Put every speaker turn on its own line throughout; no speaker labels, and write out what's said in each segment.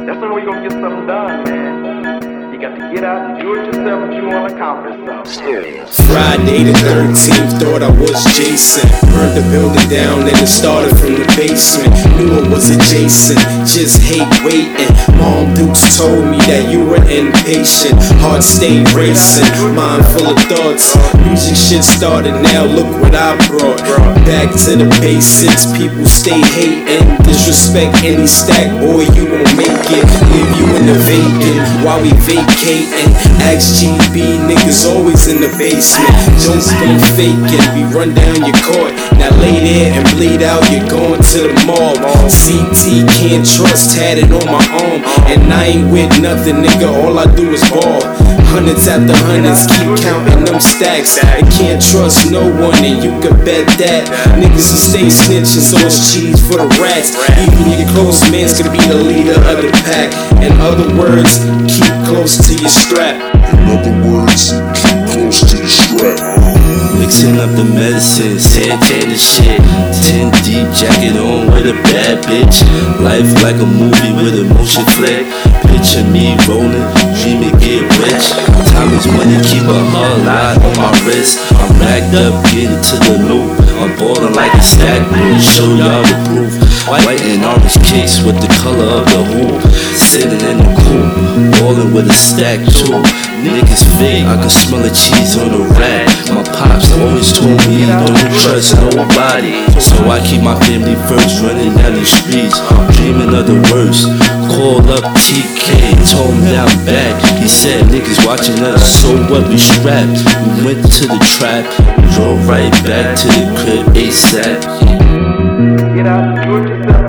That's the way you gonna get something done, man. You got to get out and do it yourself if you wanna accomplish something.
Serious.
Friday the 13th, thought I was Jason. Burned the building down and it started from the basement. Knew it was adjacent, just hate waiting. Mom Dukes told me that you were impatient. Heart stayed racing, mind full of thoughts. Music shit started, now look what I brought. Back to the basics, people stay hating. Disrespect any stack, boy, you won't make it. Leave you in the vacant while we vacating. Ask GB, niggas always in the basement. Don't fake it, we run down your court. Now lay there and bleed out, you're going to the mall. CT can't trust, tatted on my arm. And I ain't with nothing, nigga, all I do is ball. Hundreds after hundreds, keep counting them stacks. I can't trust no one, and you can bet that. Niggas will stay snitching, so it's cheese for the rats. Even your close man's gonna be the leader of the pack. In other words, keep close to your strap.
In other words, keep close to your strap.
Mixing up the medicine, Santana shit. 10 deep jacket on with a bad bitch. Life like a movie with a motion flick. Picture me rolling, dreaming get rich. Time is money, keep a whole lot on my wrist. I'm racked up, getting to the loop. I'm ballin' like a stack move, show y'all the proof. White and orange kicks with the color of the hoop. Sitting in the coop, ballin' with a stack too. Niggas fake, I can smell the cheese on the rack. My pops always told me don't trust nobody, so I keep my family first, running down these streets, dreaming of the worst. Called up TK, told him that I'm back. He said niggas watching us, so what, we strapped. We went to the trap, drove right back to the crib ASAP.
Get out and do it yourself.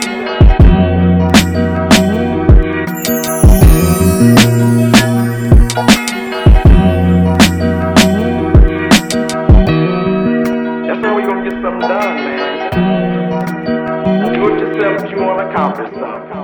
That's the way you gonna get something done, man. Do it yourself if you wanna accomplish something.